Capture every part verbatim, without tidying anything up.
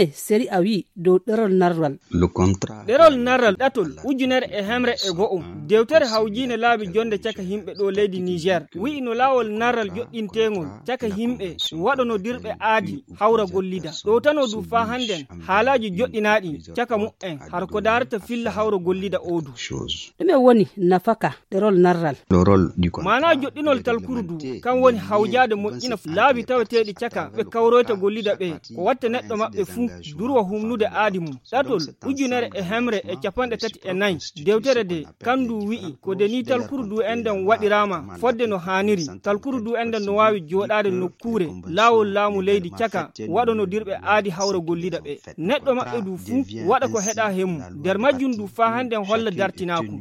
ɗume seri a wi dow ɗerol narral ɗerol narral ɗatol ujunere e hemre e go'o dewtere hawjine laabi jonde caka himɓe ɗo leydi Niger wi'i no laawol narral joɗɗintegol caka himɓe waɗono dirɓe aadi hawra gollida ɗo tano du fa hannden haalaji joɗɗinaɗi caka mu'en har ko darata filla hawra gollida odu ɗume woni nafaka ɗerol narral mana joɗɗinol talkurdu kan woni hawjade moƴƴina laabi taweteɗi caka ɓe kawroyta gollida ɓe ko watta neɗɗo maɓɓe fuu durwa humnude aadi mum ɗatol ujunere e hemre e capanɗe tati e nayyi dewtere de kandu wi'i ko deni talkurdu enden waɗirama fodde no haniri talkurdu enden no wawi joɗade nokkure laawol laamu leydi caka waɗono dirɓe aadi hawra gollida ɓe neɗɗo maɓɓe du fuu waɗa ko heɗa hemmu nder majjum du fa hannden holla dartinaku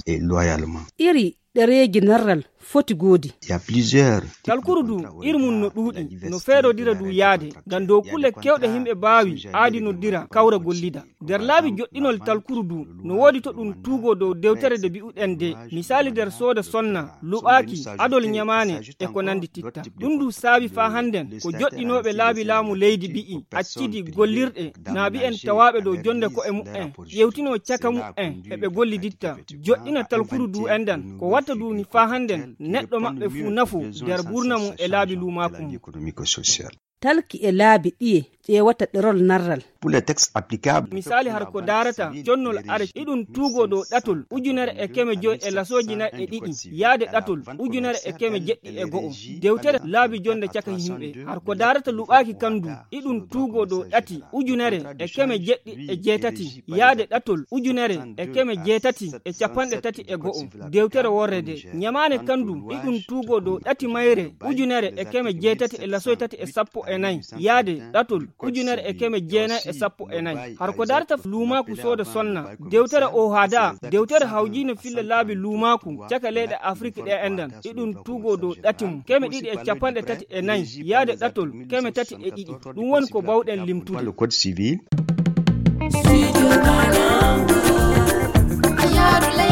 iri ɗereji narral foti goodi talkuru du irmum no ɗuuɗi no feerodira du yaade ngam dow kulle kewɗe himɓe baawi aadinodira kawra gollida nder laabi joɗɗinol talkuru du no woodi to ɗum tuugo dow dewtere de bi'uɗen de misali nder sooda sonna luɓaaki adol nyamane e ko nandi titta ɗum du saabi fa hannden ko joɗɗinoɓe laabi laamu leydi bi'i accidi gollirɗe naabi en tawaɓe dow jonde ko e mu'en ƴewtino caka mu'en eɓe golliditta joɗɗina talkuru du endan ko watta du ni fa hannden neɗɗo maɓɓe fuu nafu nder burna mum e laabi lumaku mum talki e laabi ɗiye ƴewata ɗerol narral misali har ko darata jonnol are iɗum tuugo dow ɗatol ujunere e keme joyi e lasoji nayi e ɗiɗi yaade ɗatol ujunere e keme jeɗɗi e go'o dewtere laabi jonde caka himɓe har ko darata luɓaaki kandu iɗum tuugo dow ɗati ujunere e keme jeɗɗi e jeetati yaade ɗatol ujunere e keme jeetati e capanɗe tati e go'o dewtere worre de nyamane kandu iɗum tuugo dow ɗati mayre ujunere e keme jeetati e lasoji tati e sappo e nayi yaade ɗatol ujunere e keme jeenayi e sappo e nayi har ko darta luumaku sooda sonna dewtere o haada dewtere hawjino filla laabi luumaku caka leyɗe afrique ɗe endan iɗum tuugo dow ɗati mum keme ɗiɗi e capanɗe tati e nayi yaade ɗatol keme tati e ɗiɗi ɗum woni ko bawɗen limtude